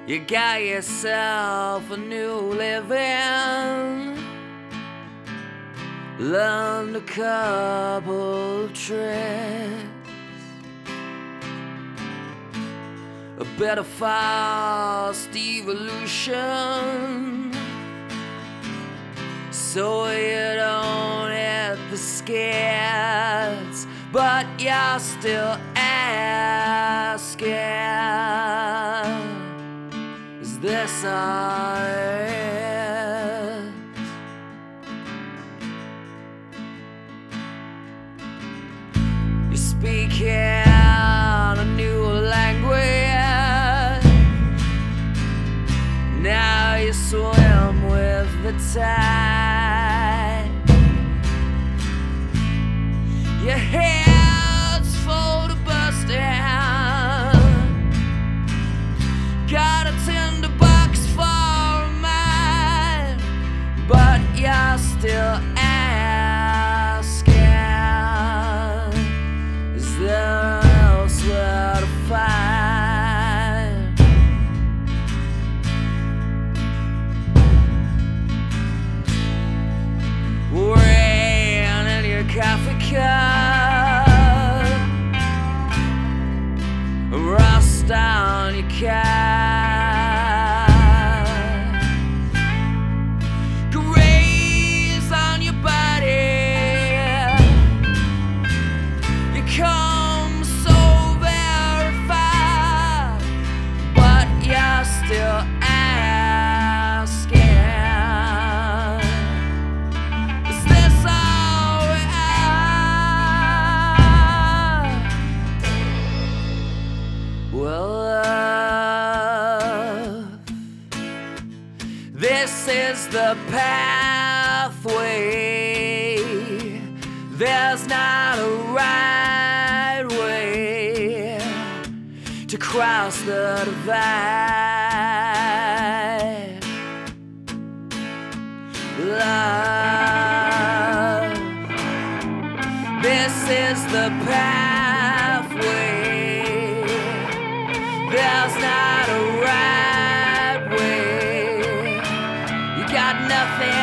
You got yourself a new living, learned a couple of tricks, a bit of fast evolution, so you don't hit the skids, but you're still asking, is this all? You're speaking a new language, now you swim with the tide. Your head's full to bursting, got a tinderbox for a mind, but you're still asking, is there elsewhere to find? Rain in your coffee cup, rust on your car, graze on your body. You come so very far, but you're still asking, is this all we are? Well, this is the pathway, there's not a right way to cross the divide. Love, this is the pathway, there's not a right way, you got nothing.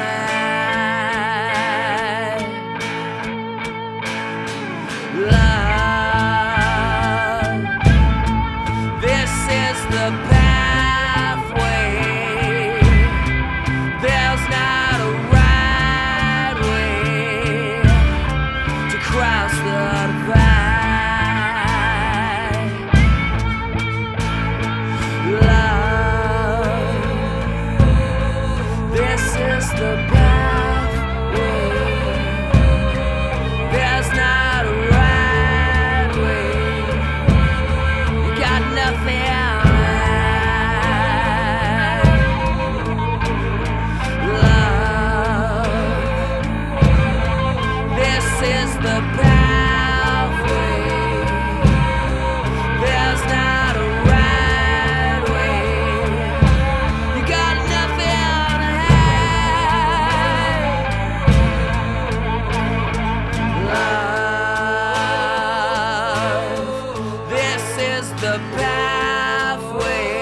Love, this is the pathway, there's not a right way to cross the divide. Love, this is the pathway, there's not a right way, you got nothing. This is the pathway, there's not a right way, you got nothing to hide. Love, this is the pathway,